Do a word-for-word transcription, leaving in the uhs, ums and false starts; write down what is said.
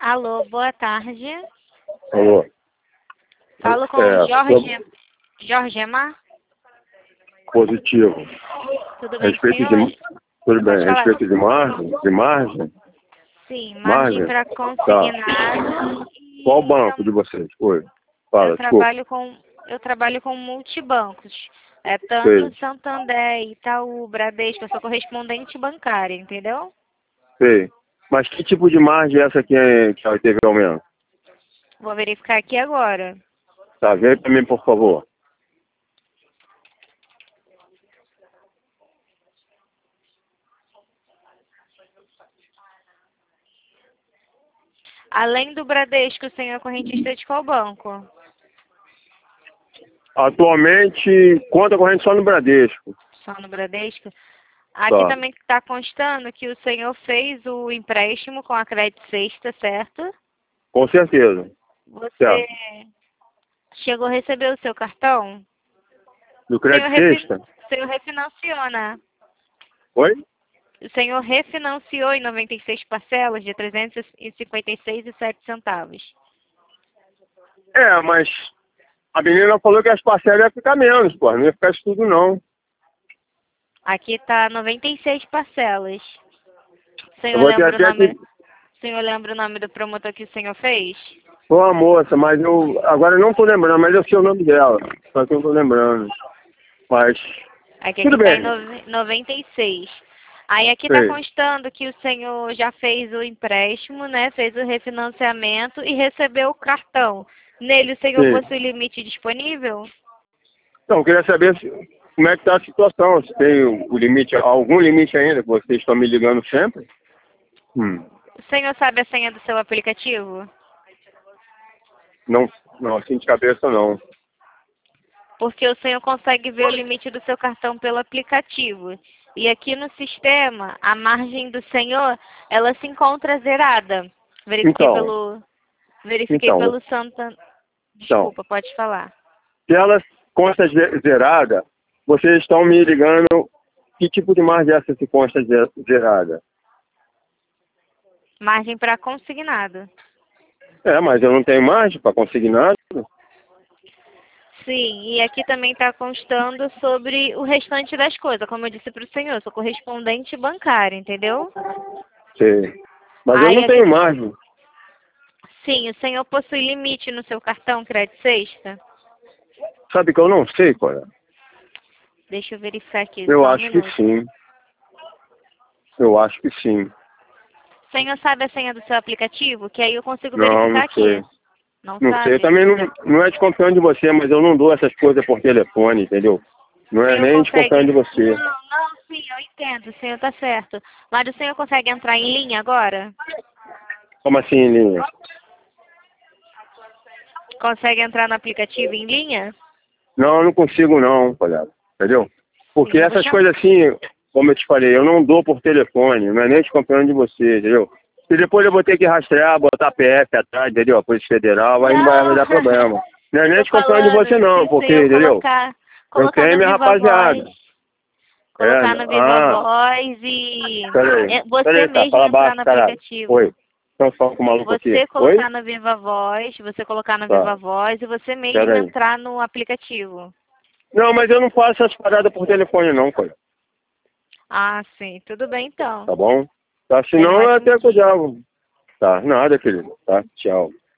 Alô, boa tarde. Alô. Falo com É, o Jorge, sobre- Jorge Emar. Positivo. Tudo A bem, respeito senhor? de, tudo bem, Pode a falar. respeito de margem, de margem, Sim, margem margem, para tá. consignado e Qual banco tam- de vocês? Oi, eu fala, desculpa. trabalho com eu trabalho com multibancos. É tanto Sei, Santander, Itaú, Bradesco, eu sou correspondente bancária, entendeu? sei. Mas que tipo de margem é essa que, é, que teve aumento? Vou verificar aqui agora. Tá, vem para mim, por favor. Além do Bradesco, o senhor é correntista de qual banco? Atualmente, conta corrente só no Bradesco. Só no Bradesco? Aqui Tá, também está constando que o senhor fez o empréstimo com a Crédito Sexta, certo? com certeza. Você Certo. chegou a receber o seu cartão? Do O senhor, crédito refi... sexta? o senhor refinanciou, né? Oi? O senhor refinanciou em noventa e seis parcelas de trezentos e cinquenta e seis e sete centavos. É, mas a menina falou que as parcelas iam ficar menos, pô. Não ia ficar isso tudo, não. Aqui está noventa e seis parcelas. O Eu senhor vou ter lembra o até nome... que... O senhor lembra o nome do promotor que o senhor fez? Foi uma moça, mas eu agora eu não tô lembrando, mas eu sei o nome dela. Só que eu não tô lembrando. Mas Aqui, aqui tudo está em bem. nove- noventa e seis. Aí aqui está Sei. constando que o senhor já fez o empréstimo, né? Fez o refinanciamento e recebeu o cartão. Nele o senhor Sim. possui limite disponível? Então, eu queria saber se, como é que tá a situação, se tem o limite, algum limite ainda, que vocês estão me ligando sempre. Hum. O senhor sabe a senha do seu aplicativo? Não, não, assim de cabeça não. Porque o senhor consegue ver o limite do seu cartão pelo aplicativo. E aqui no sistema, a margem do senhor, ela se encontra zerada. Verifiquei Então, pelo, verifiquei então, pelo Santa... então, Desculpa, pode falar. se ela consta ze- zerada, vocês estão me ligando, que tipo de margem é essa se consta ze- zerada? Margem para consignado. É, mas eu não tenho margem para conseguir nada. Sim, e aqui também está constando sobre o restante das coisas. Como eu disse para o senhor, eu sou correspondente bancária, entendeu? Sei. Mas eu Aí não aqui, tenho margem. sim, o senhor possui limite no seu cartão Crédito Sexta? Sabe que eu não sei, qual é? Deixa eu verificar aqui, Eu só um acho que minuto. sim. Eu acho que sim. O senhor sabe a senha do seu aplicativo? Que aí eu consigo Não, não verificar sei. aqui. Não Não sei. Eu sabe? também não, não é desconfiando de você, mas eu não dou essas coisas por telefone, entendeu? Não O é senhor nem desconfiando consegue... de você. Não, não, sim, eu entendo, o senhor está certo. Mas o senhor consegue entrar em linha agora? Como assim, em linha? Consegue entrar no aplicativo em linha? Não, eu não consigo não, colega. Entendeu? Porque Sim, eu vou essas chamar. coisas assim, como eu te falei, eu não dou por telefone, não é nem desconfiando de você, entendeu? E depois eu vou ter que rastrear, botar P F atrás, entendeu? A Polícia Federal, aí não vai me Não, dar problema. Não é eu nem tô desconfiando de falando, você se não, o porque, senhor entendeu? colocar, Eu colocar tenho no minha Viva Voz, rapaziada. É, colocar no Viva ah, Voz e peraí, é, você peraí, tá, mesmo fala entrar baixo, no caralho. aplicativo. Oi, estão falando com o maluco aqui. Você Oi? colocar no Viva Voz, você colocar no Tá, Viva Voz e você mesmo peraí. entrar no aplicativo. Não, mas eu não faço essas paradas por telefone não, colega. Ah, sim, tudo bem então. Tá bom? Tá, Tenha um senão eu ótimo até dia. cuidava. Tá, nada, querido. Tá, tchau.